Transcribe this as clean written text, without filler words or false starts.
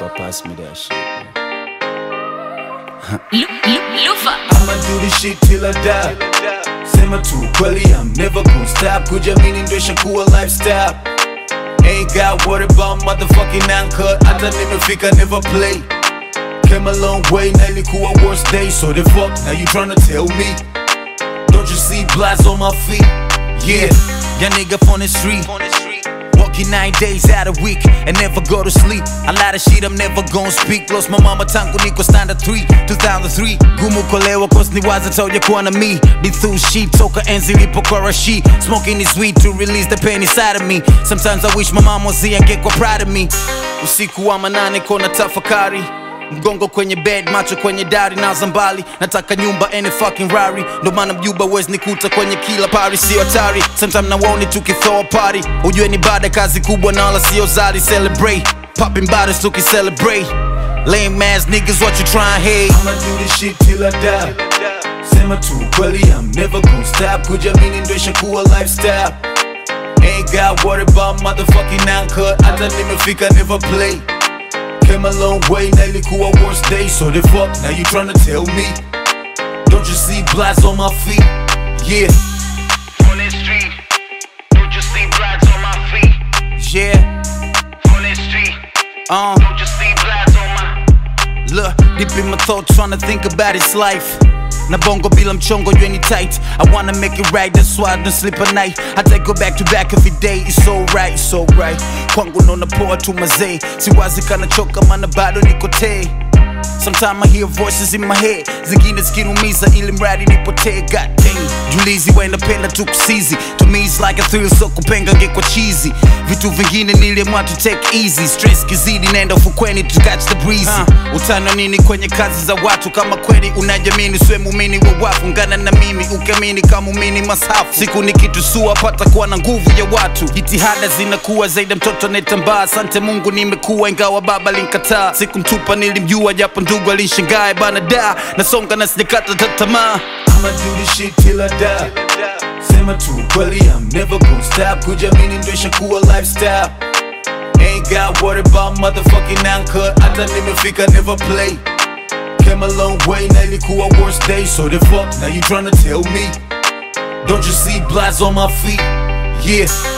Lufa, pass me that shit, man. Lufa. I'ma do this shit till I die. Sema tu kweli, I'm never gonna stop. Kujamini ndo ishakuwa lifestyle. Ain't got worried about motherfucking uncut. Hata nimefika never play. Came a long way, na ilikuwa worst day. So the fuck, now you tryna tell me? Don't you see bloods on my feet? Yeah, young nigga on the street. Working 9 days out a week and never go to sleep. A lot of shit I'm never gonna speak. Lost my mama tangu niko standard 3 2003. Gumu kolewa cause ni waza toja kuwa na me. Be through shit toka enzi lipo kwa she. Smoking this weed to release the pain inside of me. Sometimes I wish my mom was here and get kwa proud of me. Usiku wa manane kona tafakari. Mgongo kwenye bed, macho kwenye dari na zambali. Nataka nyumba any fucking Rari. Ndo maana mjuba wezi nikuta kwenye kila pari. Sio hatari, sometimes na waoni tukithrow a party. Ujue ni bada kazi kubwa na wala sio zari. Celebrate, popping bottles tuki-celebrate. Lame ass niggas what you tryin' hate. I'ma do this shit till I die. Sema tu kweli, I'm never gonna stop. Kujamini ndo ishakuwa lifestyle. Ain't got worried about motherfucking uncut. Hata nimefika never play. Came a long way, na ilikuwa worst day. So the fuck, now you tryna tell me? Don't you see bloods on my feet? Yeah. On the street, don't you see bloods on my feet? Yeah. On the street, don't you see bloods on my... Look, deep in my thoughts tryna think about his life. Na bongo bila mchongo you ain't tight. I wanna make it right, that's why I don't sleep at night. I take go back to back every day, it's alright, it's alright. Kwangu naona poa tu mazee. Siwazi kana choka mana bado niko te. Sometimes I hear voices in my head. Zingine zikinumiza ili mradi nipotee. God dang, Julizi wainapenda tu kusizi. To me it's like a thrill, so kupenga ngekwa cheesy. Vitu vingine niliamua to take easy. Stress kizidi naenda ufukweni to catch the breeze. Utano nini kwenye kazi za watu? Kama kweli unajamini swe mumini wa wafu. Ngana na mimi ukiamini kama umini masafu. Siku nikitusua pata kuwa na nguvu ya watu. Jitihada zinakuwa zaidi mtoto netambaa. Asante Mungu nimekuwa ingawa baba linkataa. Siku mtupa nilimjua japo ndugu alishangae bana da. Nasonga na sijakata tamaa. I'ma do this shit till I die. Sema tu kweli, I'm never gonna stop. Kujamini ndo ishakuwa lifestyle. Ain't got worried about motherfucking uncut. Hata nimefika never play. Came a long way, na ilikuwa worst day. So the fuck, now you tryna tell me? Don't you see bloods on my feet? Yeah.